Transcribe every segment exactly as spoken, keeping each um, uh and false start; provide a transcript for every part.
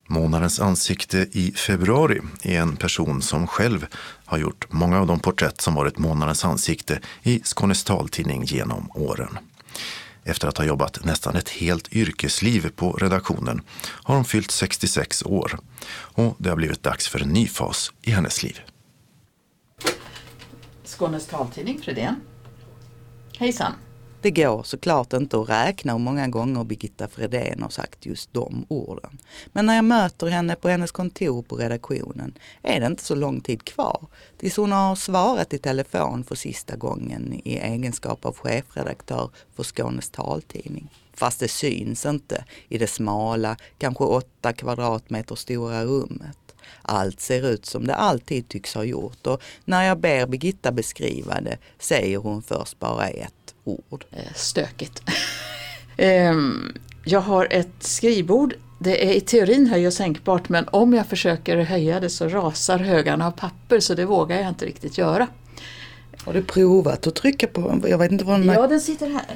Månadens ansikte i februari är en person som själv har gjort många av de porträtt som varit månadens ansikte i Skånes taltidning genom åren. Efter att ha jobbat nästan ett helt yrkesliv på redaktionen har hon fyllt sextiosex år och det har blivit dags för en ny fas i hennes liv. Skånes taltidning, Fredén. Hejsan. Det går såklart inte att räkna hur många gånger Birgitta Fredén har sagt just de orden. Men när jag möter henne på hennes kontor på redaktionen är det inte så lång tid kvar tills hon har svarat i telefon för sista gången i egenskap av chefredaktör för Skånes taltidning. Fast det syns inte i det smala, kanske åtta kvadratmeter stora rummet. Allt ser ut som det alltid tycks ha gjort och när jag ber Birgitta beskriva det säger hon först bara ett ord. Stökigt. Jag har ett skrivbord. Det är i teorin höj- och sänkbart, men om jag försöker höja det så rasar högarna av papper, så det vågar jag inte riktigt göra. Har du provat att trycka på? Jag vet inte vad den Ja, den sitter här.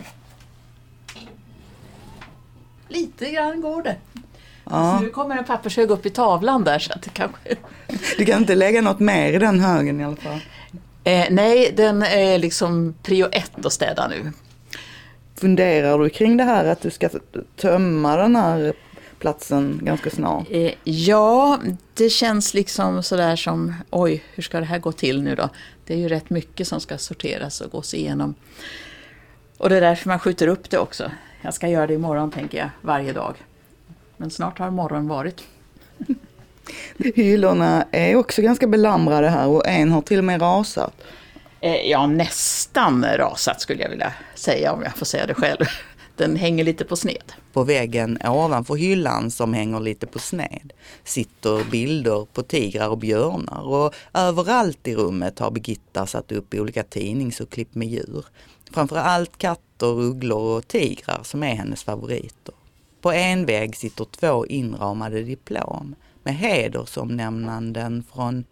Lite grann går det. Ja. Nu kommer en pappershög upp i tavlan där, så att det kanske... Du kan inte lägga något mer i den högen i alla fall. Eh, nej, den är liksom prio ett att städa nu. Funderar du kring det här att du ska tömma den här platsen ganska snart? Eh, ja, det känns liksom sådär som, oj, hur ska det här gå till nu då? Det är ju rätt mycket som ska sorteras och gås igenom. Och det är därför man skjuter upp det också. Jag ska göra det imorgon, tänker jag, varje dag. Men snart har morgon varit. Hyllorna är också ganska belamrade här och en har till och med rasat. Eh, ja, nästan rasat skulle jag vilja säga, om jag får säga det själv. Den hänger lite på sned. På väggen ovanför hyllan som hänger lite på sned sitter bilder på tigrar och björnar och överallt i rummet har Birgitta satt upp olika tidnings- och klipp med djur. Framförallt katter, ugglor och tigrar som är hennes favoriter. På en vägg sitter två inramade diplom med hedersomnämnanden från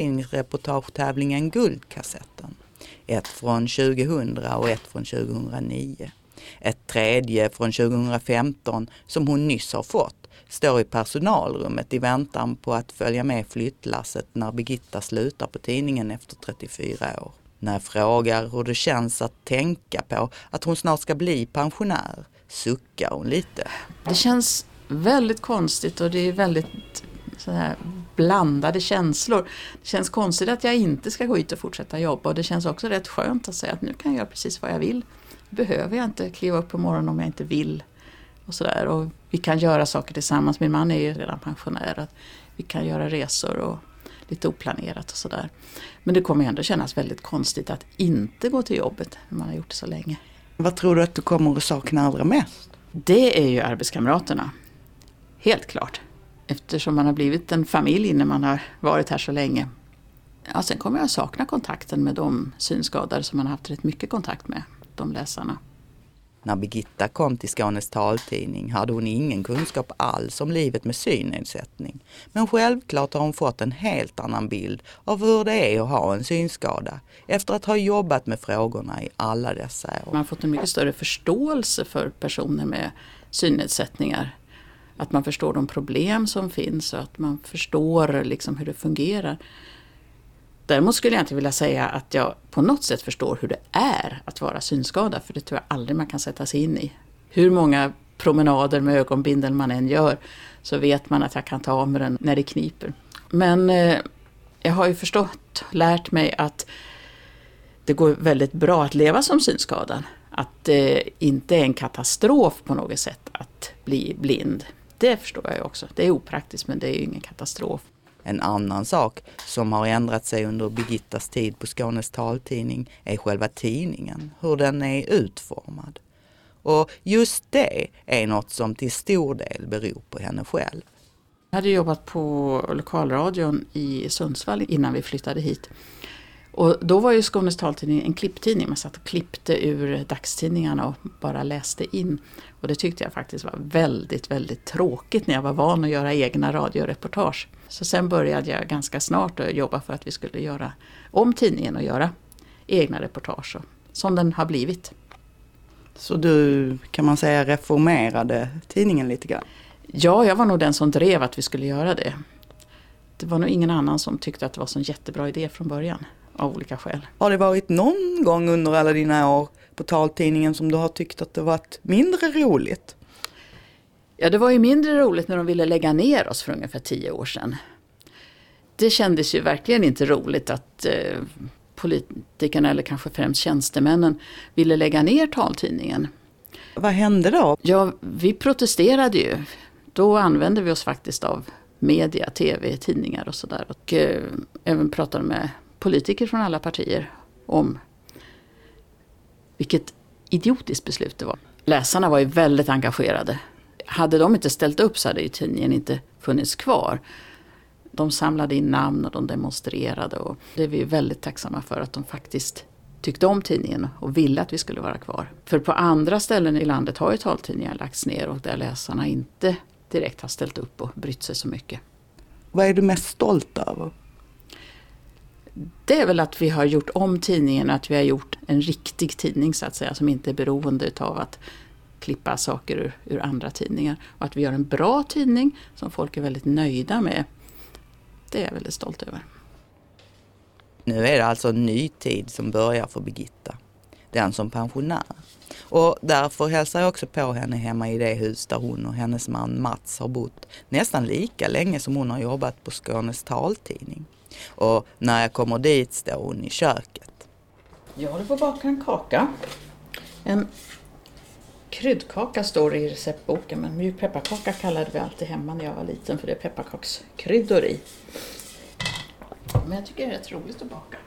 taltidningsreportagetävlingen Guldkassetten. Ett från tjugohundra och ett från tjugohundranio. Ett tredje från tjugohundrafemton som hon nyss har fått står i personalrummet i väntan på att följa med flyttlasset när Birgitta slutar på tidningen efter trettiofyra år. När jag frågar hur det känns att tänka på att hon snart ska bli pensionär suckar hon lite. Det känns väldigt konstigt och det är väldigt så här blandade känslor. Det känns konstigt att jag inte ska gå ut och fortsätta jobba och det känns också rätt skönt att säga att nu kan jag göra precis vad jag vill. Behöver jag inte kliva upp på morgonen om jag inte vill och sådär. Och vi kan göra saker tillsammans. Min man är ju redan pensionär. Att vi kan göra resor och lite oplanerat och sådär. Men det kommer ändå kännas väldigt konstigt att inte gå till jobbet när man har gjort det så länge. Vad tror du att du kommer att sakna allra mest? Det är ju arbetskamraterna. Helt klart. Eftersom man har blivit en familj när man har varit här så länge. Ja, sen kommer jag sakna kontakten med de synskadade som man har haft rätt mycket kontakt med. De läsarna. När Birgitta kom till Skånes taltidning hade hon ingen kunskap alls om livet med synnedsättning. Men självklart har hon fått en helt annan bild av hur det är att ha en synskada efter att ha jobbat med frågorna i alla dessa år. Man har fått en mycket större förståelse för personer med synnedsättningar. Att man förstår de problem som finns och att man förstår liksom hur det fungerar. Däremot skulle jag inte vilja säga att jag på något sätt förstår hur det är att vara synskadad. För det tror jag aldrig man kan sätta sig in i. Hur många promenader med ögonbindel man än gör så vet man att jag kan ta av med den när det kniper. Men eh, jag har ju förstått, lärt mig att det går väldigt bra att leva som synskadad. Att det inte är en katastrof på något sätt att bli blind. Det förstår jag ju också. Det är opraktiskt men det är ju ingen katastrof. En annan sak som har ändrat sig under Birgittas tid på Skånes taltidning är själva tidningen, hur den är utformad. Och just det är något som till stor del beror på henne själv. Jag hade jobbat på lokalradion i Sundsvall innan vi flyttade hit. Och då var ju Skånes taltidning en klipptidning. Man satt och klippte ur dagstidningarna och bara läste in. Och det tyckte jag faktiskt var väldigt, väldigt tråkigt när jag var van att göra egna radioreportage. Så sen började jag ganska snart att jobba för att vi skulle göra om tidningen och göra egna reportage. Som den har blivit. Så du, kan man säga, reformerade tidningen lite grann? Ja, jag var nog den som drev att vi skulle göra det. Det var nog ingen annan som tyckte att det var en jättebra idé från början, av olika skäl. Har det varit någon gång under alla dina år på taltidningen som du har tyckt att det varit mindre roligt? Ja, det var ju mindre roligt när de ville lägga ner oss för ungefär tio år sedan. Det kändes ju verkligen inte roligt att eh, politikerna, eller kanske främst tjänstemännen, ville lägga ner taltidningen. Vad hände då? Ja, vi protesterade ju. Då använde vi oss faktiskt av media, tv, tidningar och sådär. Och eh, även pratade med politiker från alla partier om vilket idiotiskt beslut det var. Läsarna var ju väldigt engagerade. Hade de inte ställt upp så hade ju tidningen inte funnits kvar. De samlade in namn och de demonstrerade. Och det är vi väldigt tacksamma för, att de faktiskt tyckte om tidningen och ville att vi skulle vara kvar. För på andra ställen i landet har ju taltidningar lagts ner och där läsarna inte direkt har ställt upp och brytt sig så mycket. Vad är du mest stolt över? Det är väl att vi har gjort om tidningen, att vi har gjort en riktig tidning så att säga, som inte är beroende av att klippa saker ur, ur andra tidningar. Och att vi gör en bra tidning som folk är väldigt nöjda med. Det är jag väldigt stolt över. Nu är det alltså en ny tid som börjar för Birgitta, den som pensionär. Och därför hälsar jag också på henne hemma i det hus där hon och hennes man Mats har bott nästan lika länge som hon har jobbat på Skånes taltidning. Och när jag kommer dit står hon i köket. Jag håller på att baka en kaka. En kryddkaka står i receptboken, men mjuk pepparkaka kallade vi alltid hemma när jag var liten, för det är pepparkakskryddor i. Men jag tycker det är rätt roligt att baka.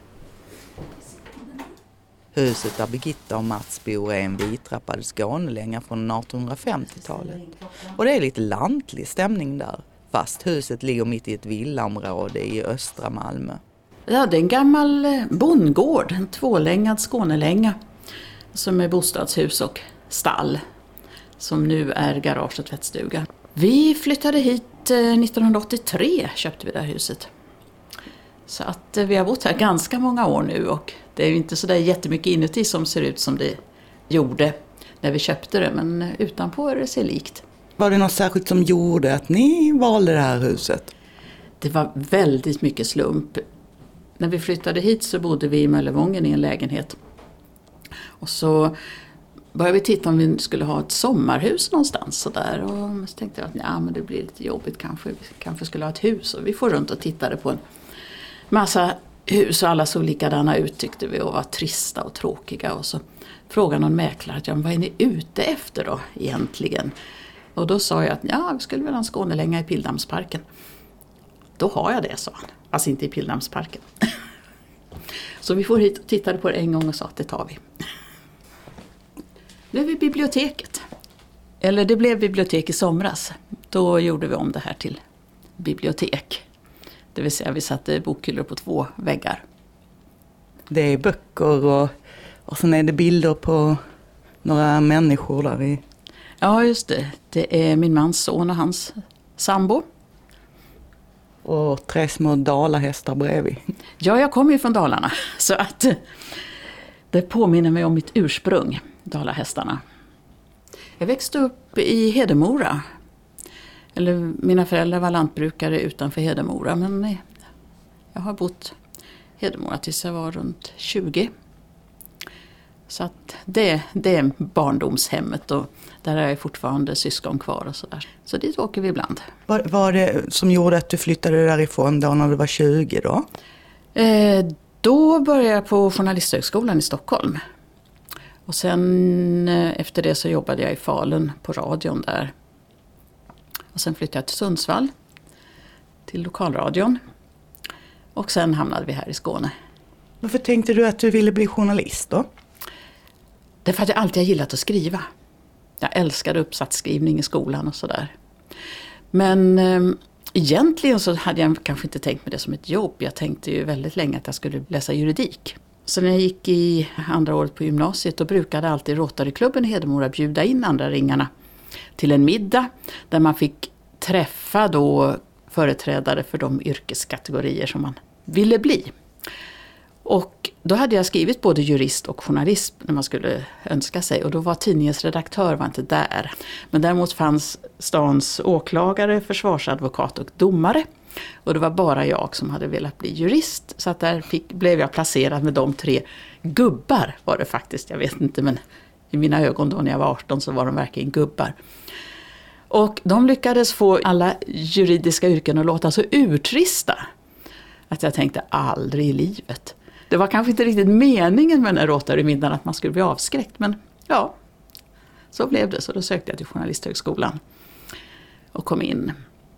Huset där Birgitta och Mats bor är en vittrappad Skånelänga från artonhundrafemtiotalet. Och det är lite lantlig stämning där, fast huset ligger mitt i ett villaområde i östra Malmö. Ja, det är en gammal bondgård, en tvålängad Skånelänga som är bostadshus och stall, som nu är garage och tvättstuga. Vi flyttade hit nittonhundraåttiotre, köpte vi det här huset. Så att vi har bott här ganska många år nu, och det är ju inte så där jättemycket inuti som ser ut som det gjorde när vi köpte det, men utanpå är det sig likt. Var det något särskilt som gjorde att ni valde det här huset? Det var väldigt mycket slump. När vi flyttade hit så bodde vi i Möllevången i en lägenhet. Och så började vi titta om vi skulle ha ett sommarhus någonstans så där, och så tänkte jag att ja, men det blir lite jobbigt, kanske vi kanske skulle ha ett hus, och vi får runt och tittade på en massa hus och alla såg likadana ut, tyckte vi, och var trista och tråkiga. Och så frågade någon mäklare att ja, vad är ni ute efter då egentligen? Och då sa jag att ja, vi skulle väl ha en Skånelänga i Pildammsparken. Då har jag det, sa han. Alltså inte i Pildammsparken. Så vi får hit och tittade på det en gång och sa att det tar vi. Nu är vi biblioteket. Eller det blev bibliotek i somras. Då gjorde vi om det här till bibliotek. Det vill säga vi satte bokhyllor på två väggar. Det är böcker och, och sen är det bilder på några människor där i. Ja, just det. Det är min mans son och hans sambo. Och tre små dalahästar bredvid. Ja, jag kommer ju från Dalarna. Så att det påminner mig om mitt ursprung, dalahästarna. Jag växte upp i Hedemora. Eller mina föräldrar var lantbrukare utanför Hedemora, men jag har bott i Hedemora tills jag var runt tjugo. Så att det, det är barndomshemmet, och där är fortfarande syskon kvar och sådär. Så dit åker vi ibland. Vad var det som gjorde att du flyttade därifrån då när du var tjugo då? Eh, då började jag på Journalisthögskolan i Stockholm. Och sen eh, efter det så jobbade jag i Falun på radion där. Och sen flyttade jag till Sundsvall, till lokalradion. Och sen hamnade vi här i Skåne. Varför tänkte du att du ville bli journalist då? Det är för att jag alltid har gillat att skriva. Jag älskade uppsatsskrivning i skolan och sådär. Men eh, egentligen så hade jag kanske inte tänkt mig det som ett jobb. Jag tänkte ju väldigt länge att jag skulle läsa juridik. Så när jag gick i andra året på gymnasiet, då brukade alltid Rotaryklubben i Hedemora bjuda in andra ringarna till en middag där man fick träffa då företrädare för de yrkeskategorier som man ville bli. Och då hade jag skrivit både jurist och journalist när man skulle önska sig. Och då var tidningens redaktör var inte där. Men däremot fanns stans åklagare, försvarsadvokat och domare. Och det var bara jag som hade velat bli jurist. Så att där fick, blev jag placerad med de tre gubbar var det faktiskt. Jag vet inte, men i mina ögon då när jag var arton så var de verkligen gubbar. Och de lyckades få alla juridiska yrken att låta så urtrista att jag tänkte aldrig i livet. Det var kanske inte riktigt meningen med den här Rotary-middagen att man skulle bli avskräckt. Men ja, så blev det. Så då sökte jag till Journalisthögskolan och kom in.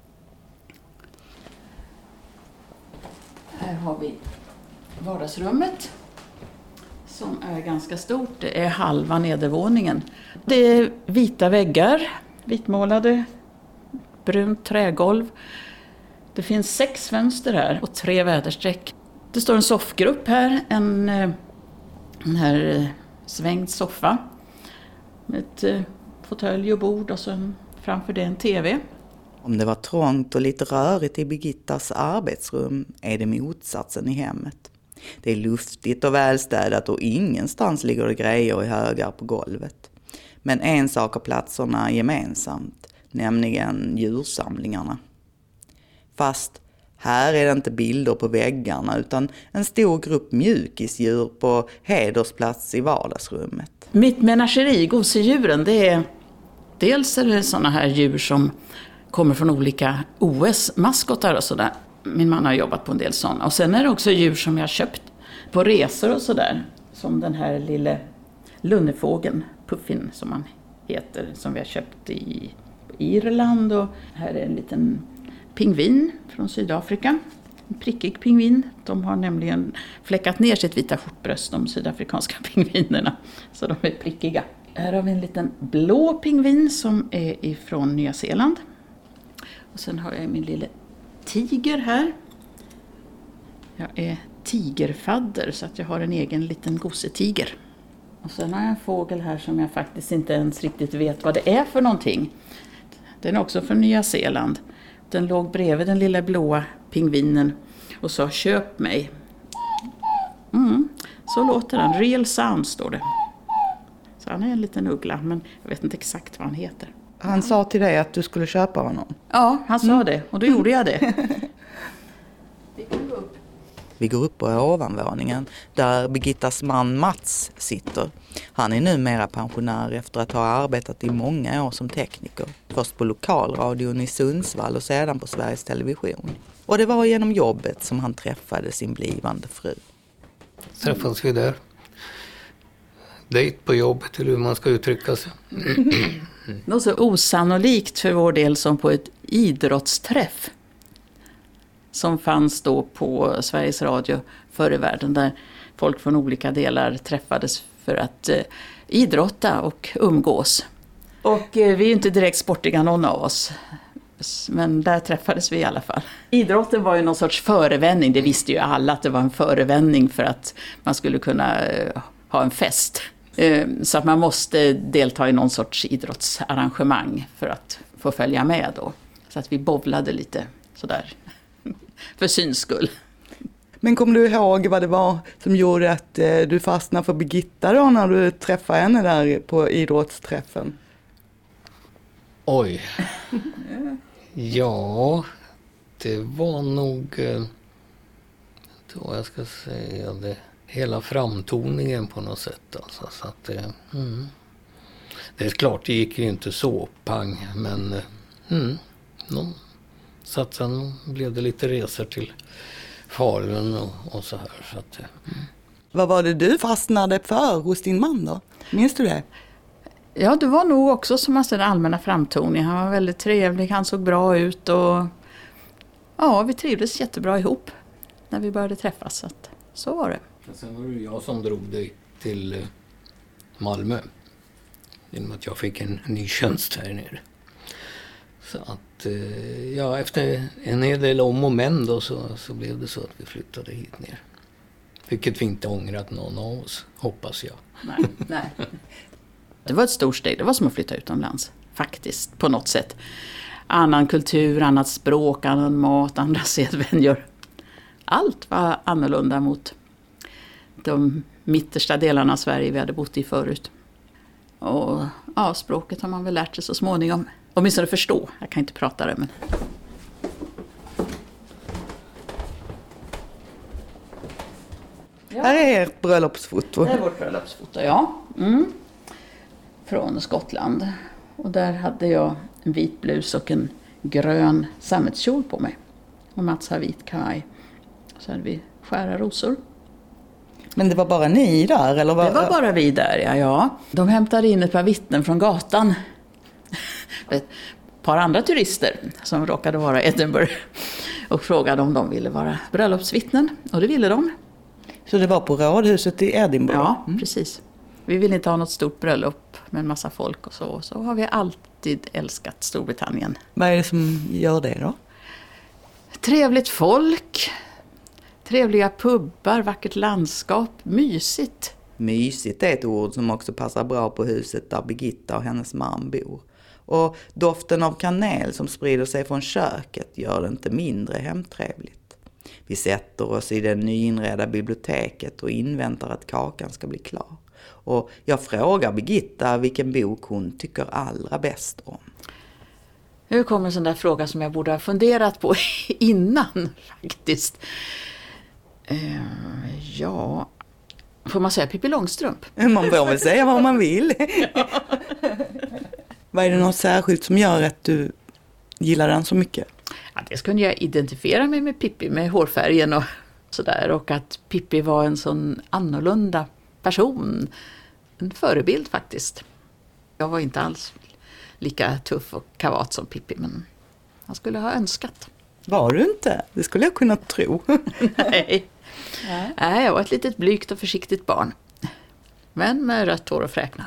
Här har vi vardagsrummet som är ganska stort. Det är halva nedervåningen. Det är vita väggar, vitmålade, brunt trägolv. Det finns sex fönster här och tre väderstreck. Det står en soffgrupp här, en, en här svängd soffa med ett fåtölj och bord och så framför det en tv. Om det var trångt och lite rörigt i Birgittas arbetsrum är det motsatsen i hemmet. Det är luftigt och välstädat och ingenstans ligger det grejer i högar på golvet. Men en sak har platserna gemensamt, nämligen djursamlingarna. Fast här är det inte bilder på väggarna utan en stor grupp mjukisdjur på hedersplats i vardagsrummet. Mitt menageri, gosedjuren, det är dels är det sådana här djur som kommer från olika O S-maskotar och sådär. Min man har jobbat på en del sådana. Och sen är det också djur som jag köpt på resor och sådär. Som den här lilla lunnefågeln, Puffin som han heter, som vi har köpt i Irland. Och här är en liten pingvin från Sydafrika. En prickig pingvin. De har nämligen fläckat ner sitt vita skjortbröst, de sydafrikanska pingvinerna. Så de är prickiga. Här har vi en liten blå pingvin som är ifrån Nya Zeeland. Och sen har jag min lilla tiger här. Jag är tigerfadder så att jag har en egen liten gosetiger. Och sen har jag en fågel här som jag faktiskt inte ens riktigt vet vad det är för någonting. Den är också från Nya Zeeland. Den låg bredvid den lilla blåa pingvinen och sa köp mig. Mm, så låter den. Real sound står det. Så han är en liten uggla men jag vet inte exakt vad han heter. Han sa till dig att du skulle köpa honom? Ja, han sa mm. det och då gjorde jag det. Vi går upp. Vi går upp på ovanvåningen där Birgittas man Mats sitter. Han är numera pensionär efter att ha arbetat i många år som tekniker. Först på lokalradion i Sundsvall och sedan på Sveriges Television. Och det var genom jobbet som han träffade sin blivande fru. Träffades vi där. Dejt på jobbet eller hur man ska uttrycka sig. Något så osannolikt för vår del som på ett idrottsträff. Som fanns då på Sveriges Radio förr i världen där folk från olika delar träffades för att eh, idrotta och umgås. Och eh, vi är ju inte direkt sportiga någon av oss, men där träffades vi i alla fall. Idrotten var ju någon sorts förevändning, det visste ju alla att det var en förevändning för att man skulle kunna eh, ha en fest. Eh, så att man måste delta i någon sorts idrottsarrangemang för att få följa med då. Så att vi bowlade lite sådär. För syns skull. Men kom du ihåg vad det var som gjorde att eh, du fastnade för Birgitta då när du träffade henne där på idrottsträffen? Oj. Ja, det var nog eh, då jag ska säga det, hela framtoningen på något sätt. Alltså, så att, eh, mm. Det är klart, det gick ju inte så pang, men eh, mm, no. Så att sen blev det lite resor till Falun och, och så här. Så att, mm. Vad var det du fastnade för hos din man då? Minns du det? Ja, det var nog också som en allmänna framtoning. Han var väldigt trevlig, han såg bra ut och ja, vi trivdes jättebra ihop när vi började träffas. Så, att, så var det. Och sen var det jag som drog dig till Malmö. Genom att jag fick en ny tjänst här nere. Så att, ja, efter en hel del om och men då så, så blev det så att vi flyttade hit ner. Vilket vi inte ångrat någon av oss, hoppas jag. Nej, nej. Det var ett stort steg, det var som att flytta utomlands, faktiskt, på något sätt. Annan kultur, annat språk, annan mat, andra sedvänjor. Allt var annorlunda mot de mittersta delarna av Sverige vi hade bott i förut. Och ja, språket har man väl lärt sig så småningom. Åtminstone förstå, jag kan inte prata det men... Ja. Här är ert bröllopsfoto. Det är vårt bröllopsfoto, ja. Mm. Från Skottland. Och där hade jag en vit blus och en grön sammetskjol på mig. Och Mats har vit kavaj. Så hade vi skära rosor. Men det var bara ni där? Eller var... Det var bara vi där, ja, ja. De hämtade in ett par vittnen från gatan. Ett par andra turister som råkade vara i Edinburgh. Och frågade om de ville vara bröllopsvittnen. Och det ville de. Så det var på rådhuset i Edinburgh? Ja, mm. precis. Vi vill inte ha något stort bröllop med en massa folk och så. Så har vi alltid älskat Storbritannien. Vad är det som gör det då? Trevligt folk, trevliga pubbar, vackert landskap, mysigt. Mysigt är ett ord som också passar bra på huset där Birgitta och hennes man bor. Och doften av kanel som sprider sig från köket gör det inte mindre hemtrevligt. Vi sätter oss i det nyinredda biblioteket och inväntar att kakan ska bli klar. Och jag frågar Birgitta vilken bok hon tycker allra bäst om. Nu kommer en sån där fråga som jag borde ha funderat på innan faktiskt. Uh, ja, får man säga Pippi Långstrump? Man får väl säga vad man vill. Ja. Vad är det något särskilt som gör att du gillar den så mycket? Ja, det skulle jag identifiera mig med Pippi, med hårfärgen och sådär. Och att Pippi var en sån annorlunda person. En förebild faktiskt. Jag var inte alls lika tuff och kavat som Pippi, men jag skulle ha önskat. Var du inte? Det skulle jag kunna tro. Nej. Nej, jag var ett litet blygt och försiktigt barn. Men med rött hår och fräknar.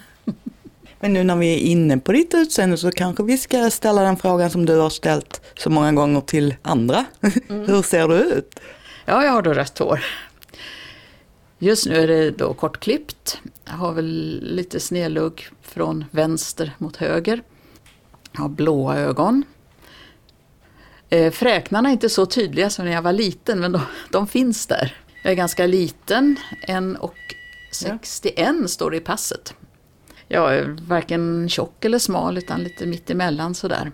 Men nu när vi är inne på ditt utseende så kanske vi ska ställa den frågan som du har ställt så många gånger till andra. Mm. Hur ser du ut? Ja, jag har då rött hår. Just nu är det då kortklippt. Jag har väl lite snedlugg från vänster mot höger. Jag har blåa ögon. Fräknarna är inte så tydliga som när jag var liten, men de, de finns där. Jag är ganska liten, en och sextioen står det i passet. Jag är varken tjock eller smal utan lite mitt emellan sådär.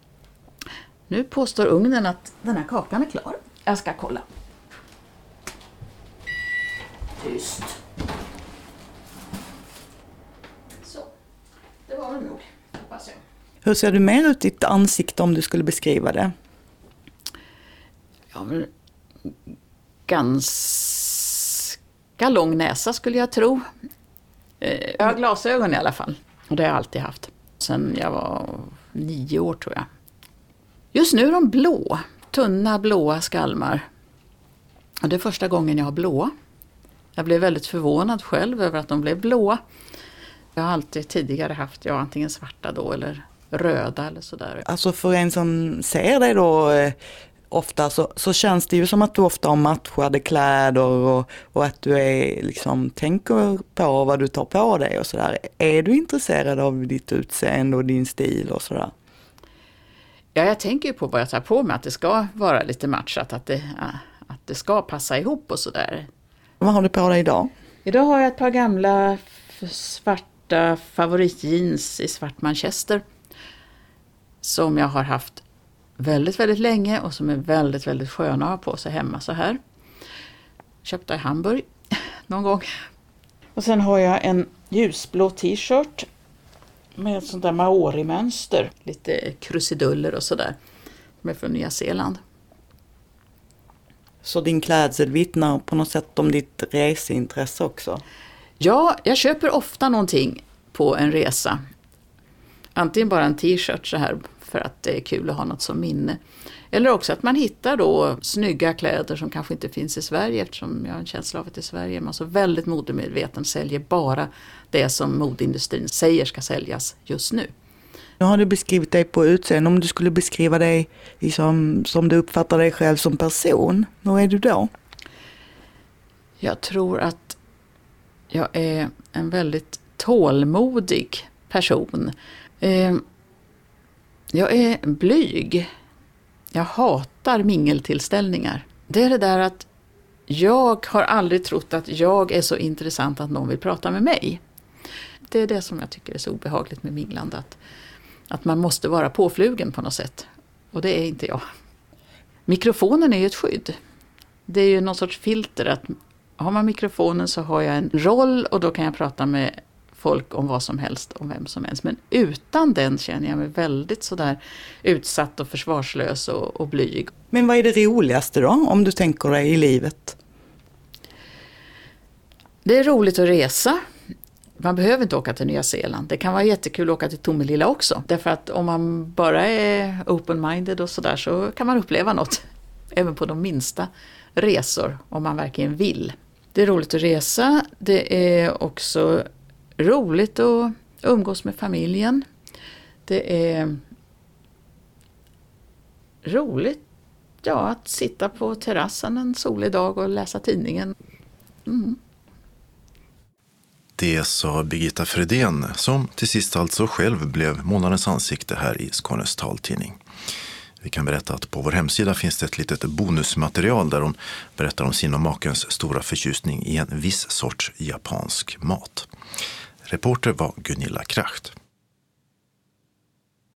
Nu påstår ugnen att den här kakan är klar. Jag ska kolla. Tyst. Så, det var väl nog, hoppas jag. Hur ser du mer ut ditt ansikte om du skulle beskriva det? Ja, men ganska lång näsa skulle jag tro. Jag har glasögon i alla fall. Och det har jag alltid haft. Sen jag var nio år tror jag. Just nu är de blå. Tunna blåa skalmar. Och det är första gången jag har blåa. Jag blev väldigt förvånad själv över att de blev blåa. Jag har alltid tidigare haft ja, antingen svarta då eller röda eller sådär. Alltså för en som ser dig då eh, ofta så, så känns det ju som att du ofta har matchade kläder och, och att du är liksom tänker på vad du tar på dig och sådär. Är du intresserad av ditt utseende och din stil och sådär? Ja, jag tänker ju på vad jag tar på mig, att det ska vara lite matchat, att det, att det ska passa ihop och sådär. Vad har du på dig idag? Idag har jag ett par gamla svarta favoritjeans i svart manchester som jag har haft väldigt, väldigt länge och som är väldigt, väldigt sköna att ha på sig hemma så här. Köpta i Hamburg någon gång. Och sen har jag en ljusblå t-shirt med ett sånt där maori-mönster. Lite krusiduller och sådär. Som är från Nya Zeeland. Så din klädsel vittnar på något sätt om ditt reseintresse också? Ja, jag köper ofta någonting på en resa. Antingen bara en t-shirt så här för att det är kul att ha något som minne. Eller också att man hittar då snygga kläder som kanske inte finns i Sverige, eftersom jag har en känsla av att i Sverige är man så väldigt modemedveten, säljer bara det som modeindustrin säger ska säljas just nu. Nu har du beskrivit dig på utseende. Om du skulle beskriva dig liksom, som du uppfattar dig själv som person, hur är du då? Jag tror att jag är en väldigt tålmodig person. Jag är blyg. Jag hatar mingeltillställningar. Det är det där att Jag har aldrig trott att jag är så intressant att någon vill prata med mig. Det är det som jag tycker är så obehagligt med minglande. Att, att man måste vara påflugen på något sätt. Och det är inte jag. Mikrofonen är ju ett skydd. Det är ju någon sorts filter. Att har man mikrofonen så har jag en roll och då kan jag prata med folk om vad som helst, om vem som helst. Men utan den känner jag mig väldigt sådär utsatt och försvarslös och, och blyg. Men vad är det roligaste då, om du tänker dig i livet? Det är roligt att resa. Man behöver inte åka till Nya Zeeland. Det kan vara jättekul att åka till Tomelilla också. Därför att om man bara är open-minded och sådär så kan man uppleva något. Även på de minsta resor, om man verkligen vill. Det är roligt att resa. Det är också roligt att umgås med familjen. Det är roligt ja, att sitta på terrassen en solig dag och läsa tidningen. Mm. Det sa Birgitta Fredén, som till sist alltså själv blev månadens ansikte här i Skånes taltidning. Vi kan berätta att på vår hemsida finns det ett litet bonusmaterial där hon berättar om sin och makens stora förtjusning i en viss sorts japansk mat. Reporter var Gunilla Kracht.